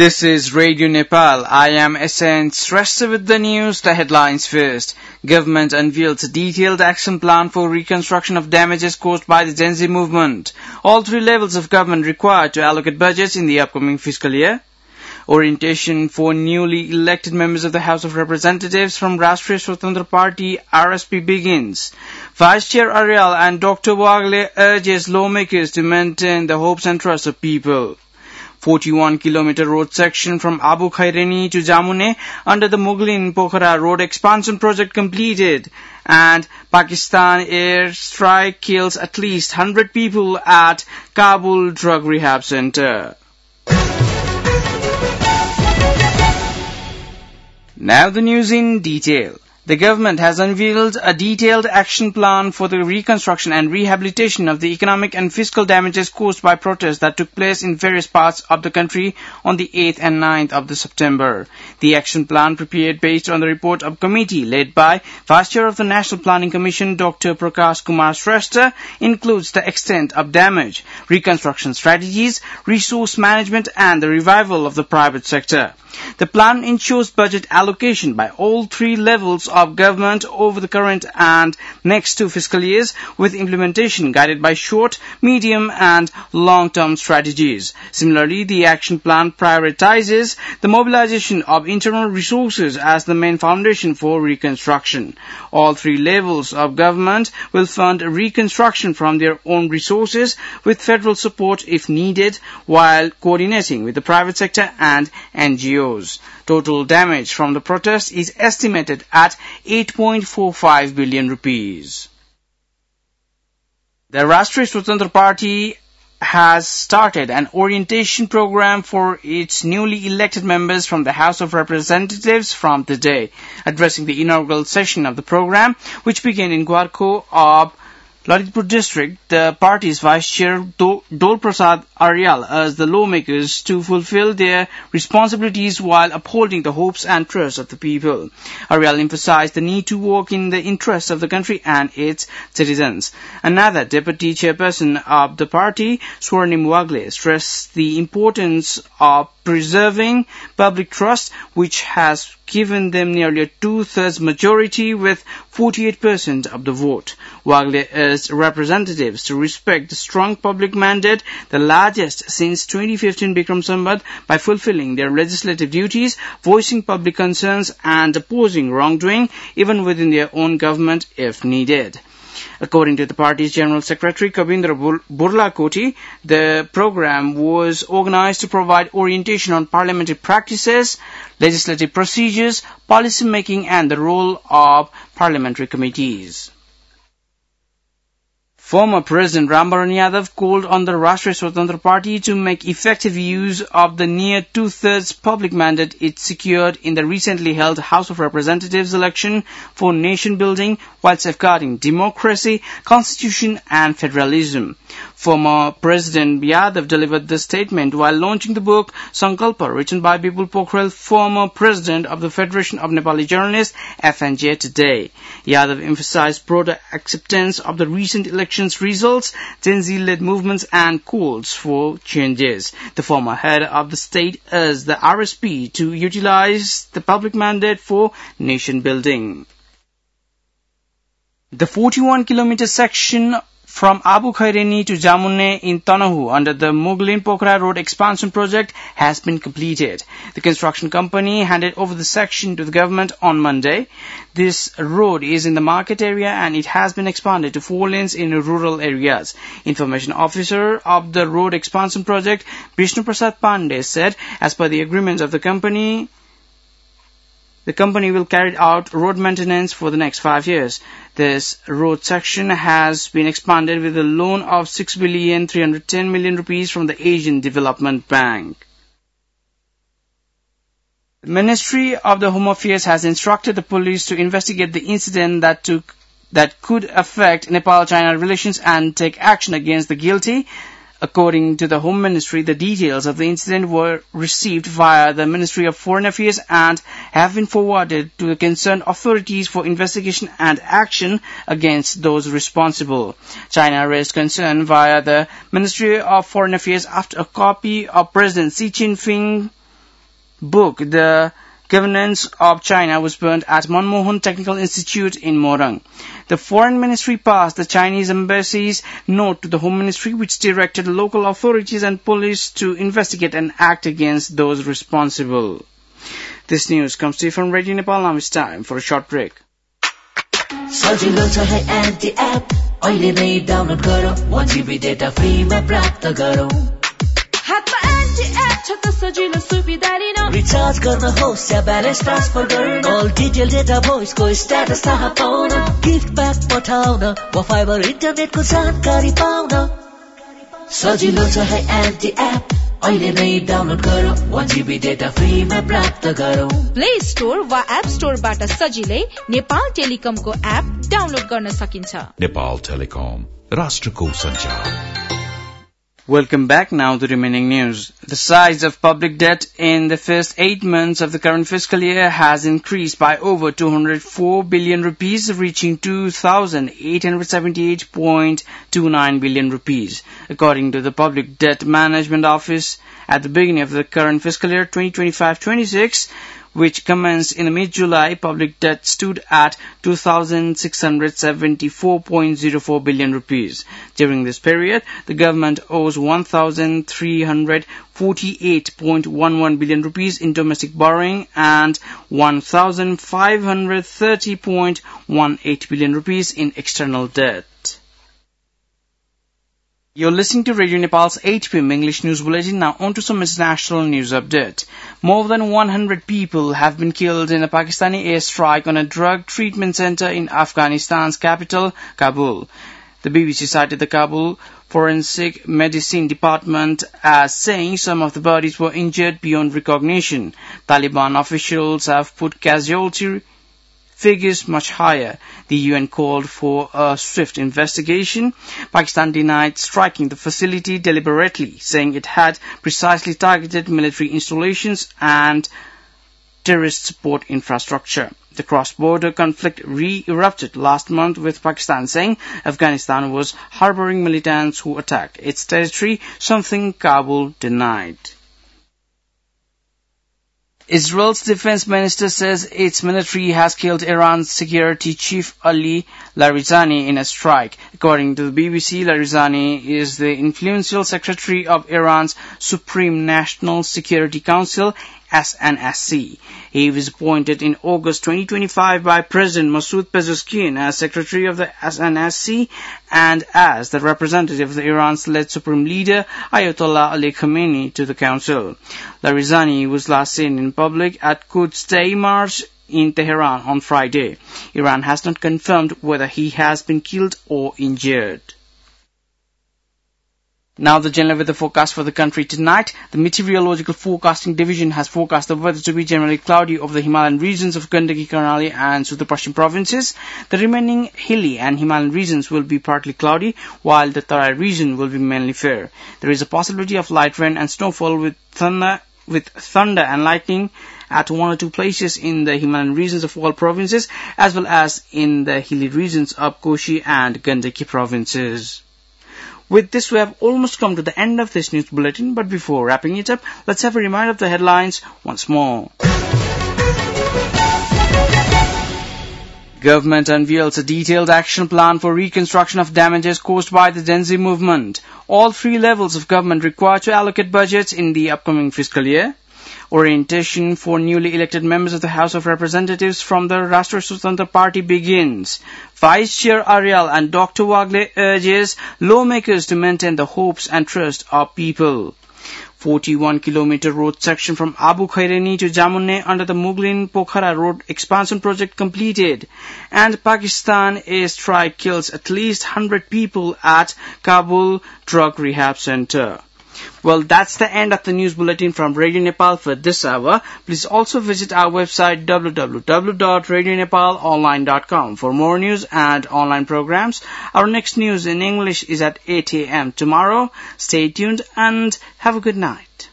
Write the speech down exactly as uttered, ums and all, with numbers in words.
This is Radio Nepal. I am S N Shrestha with the news. The headlines first. Government unveils a detailed action plan for reconstruction of damages caused by the Gen Z movement. All three levels of government required to allocate budgets in the upcoming fiscal year. Orientation for newly elected members of the House of Representatives from Rashtriya Swatantra Party R S P begins. Vice Chair Aryal and Doctor Wagle urges lawmakers to maintain the hopes and trust of people. forty-one kilometer road section from Abu Khaireni to Jamune under the Mughlin Pokhara road expansion project completed. And Pakistan air strike kills at least one hundred people at Kabul drug rehab center. Now the news in detail. The government has unveiled a detailed action plan for the reconstruction and rehabilitation of the economic and fiscal damages caused by protests that took place in various parts of the country on the eighth and ninth of September. The action plan, prepared based on the report of committee led by Vice Chair of the National Planning Commission Doctor Prakash Kumar Shrestha, includes the extent of damage, reconstruction strategies, resource management and the revival of the private sector. The plan ensures budget allocation by all three levels of government over the current and next two fiscal years, with implementation guided by short, medium and long-term strategies. Similarly, the action plan prioritizes the mobilization of internal resources as the main foundation for reconstruction. All three levels of government will fund reconstruction from their own resources with federal support if needed, while coordinating with the private sector and N G Os. Total damage from the protest is estimated at eight point four five billion rupees. The Rashtriya Swatantra Party has started an orientation program for its newly elected members from the House of Representatives from today. Addressing the inaugural session of the program, which began in Gwarko of Lalitpur district, the party's vice chair Dol Prasad Aryal urged the lawmakers to fulfill their responsibilities while upholding the hopes and trust of the people. Aryal emphasized the need to work in the interests of the country and its citizens. Another deputy chairperson of the party, Swarnim Wagle, stressed the importance of preserving public trust, which has given them nearly a two-thirds majority with forty-eight percent of the vote. Wagle urged representatives to respect the strong public mandate, the largest since twenty fifteen Bikram Sambat, by fulfilling their legislative duties, voicing public concerns and opposing wrongdoing, even within their own government if needed. According to the party's General Secretary Kabindra Burlakoti, the program was organized to provide orientation on parliamentary practices, legislative procedures, policy making and the role of parliamentary committees. Former President Rambaran Yadav called on the Rashtriya Swatantra Party to make effective use of the near two-thirds public mandate it secured in the recently held House of Representatives election for nation building while safeguarding democracy, constitution and federalism. Former President Yadav delivered this statement while launching the book Sankalpa, written by Bipul Pokhrel, former President of the Federation of Nepali Journalists, F N J, today. Yadav emphasized broader acceptance of the recent election results, Gen Z-led movements and calls for changes. The former head of the state urged the R S P to utilize the public mandate for nation building. The forty-one kilometer section from Abu Khaireni to Jamune in Tanahu under the Mughlin Pokhara road expansion project has been completed. The construction company handed over the section to the government on Monday. This road is in the market area and it has been expanded to four lanes in rural areas. Information officer of the road expansion project, Vishnu Prasad Pandey, said as per the agreements of the company, the company will carry out road maintenance for the next five years. This road section has been expanded with a loan of six billion three hundred ten million rupees from the Asian Development Bank. The Ministry of the Home Affairs has instructed the police to investigate the incident that took that could affect Nepal-China relations and take action against the guilty. According to the Home Ministry, the details of the incident were received via the Ministry of Foreign Affairs and have been forwarded to the concerned authorities for investigation and action against those responsible. China raised concern via the Ministry of Foreign Affairs after a copy of President Xi Jinping book, The Governance of China, was burned at Manmohan Technical Institute in Morang. The Foreign Ministry passed the Chinese embassy's note to the Home Ministry, which directed local authorities and police to investigate and act against those responsible. This news comes to you from Radio Nepal. Now it's time for a short break. सजिलो छ है anti app अहिले नै download गरौ one G B data फ्रीमा प्राप्त गरौ हातमा anti app छ त सजिलो सुविधा लिन रिचार्ज गर्न होस् या ब्यालेन्स ट्रान्सफर गर्न अल डिटेल डेटा भोइसको स्ट्याटस थाहा पाउन गिफ्ट प्याक पठाउन वा फाइबर इन्टरनेटको जानकारी पाउन सजिलो छ है एन्टी एप अहिले नै डाउनलोड गरौ one G B डेटा फ्रीमा प्राप्त गरौ प्ले स्टोर वा एप स्टोरबाट सजिलै नेपाल टेलिकमको एप डाउनलोड गर्न सकिन्छ नेपाल टेलिकम राष्ट्रको सञ्चार. Welcome back. Now the remaining news. The size of public debt in the first eight months of the current fiscal year has increased by over two hundred four billion rupees, reaching two thousand eight hundred seventy-eight point two nine billion rupees, according to the Public Debt Management Office. At the beginning of the current fiscal year twenty twenty-five twenty-six, which commenced in mid-July, public debt stood at two thousand six hundred seventy-four point zero four billion rupees. During this period, the government owes one thousand three hundred forty-eight point one one billion rupees in domestic borrowing and one thousand five hundred thirty point one eight billion rupees in external debt. You're listening to Radio Nepal's eight p m English News Bulletin. Now on to some international news update. More than one hundred people have been killed in a Pakistani airstrike on a drug treatment center in Afghanistan's capital, Kabul. The B B C cited the Kabul Forensic Medicine Department as saying some of the bodies were injured beyond recognition. Taliban officials have put casualty figures much higher. The U N called for a swift investigation. Pakistan denied striking the facility deliberately, saying it had precisely targeted military installations and terrorist support infrastructure. The cross-border conflict re-erupted last month, with Pakistan saying Afghanistan was harboring militants who attacked its territory, something Kabul denied. Israel's defense minister says its military has killed Iran's security chief Ali Larijani in a strike. According to the B B C, Larijani is the influential secretary of Iran's Supreme National Security Council, S N S C. He was appointed in August twenty twenty-five by President Masoud Pezeshkian as secretary of the S N S C and as the representative of the Iran-led supreme leader Ayatollah Ali Khamenei to the council. Larijani was last seen in public at Quds Day March in Tehran on Friday. Iran has not confirmed whether he has been killed or injured. Now the general weather forecast for the country tonight. The Meteorological Forecasting Division has forecast the weather to be generally cloudy over the Himalayan regions of Gandaki, Karnali and Sudar-Paschim provinces. The remaining hilly and Himalayan regions will be partly cloudy, while the Tarai region will be mainly fair. There is a possibility of light rain and snowfall with thunder, with thunder and lightning at one or two places in the Himalayan regions of all provinces, as well as in the hilly regions of Koshi and Gandaki provinces. With this, we have almost come to the end of this news bulletin, but before wrapping it up, let's have a reminder of the headlines once more. Government unveils a detailed action plan for reconstruction of damages caused by the Gen Z movement. All three levels of government required to allocate budgets in the upcoming fiscal year. Orientation for newly elected members of the House of Representatives from the Rashtriya Swatantra Party begins. Vice Chair Aryal and Doctor Wagle urges lawmakers to maintain the hopes and trust of people. forty-one kilometer road section from Abu Khairani to Jamunne under the Muglin Pokhara road expansion project completed. And Pakistan airstrike kills at least one hundred people at Kabul drug rehab center. Well, that's the end of the news bulletin from Radio Nepal for this hour. Please also visit our website w w w dot radio nepal online dot com for more news and online programs. Our next news in English is at eight a m tomorrow. Stay tuned and have a good night.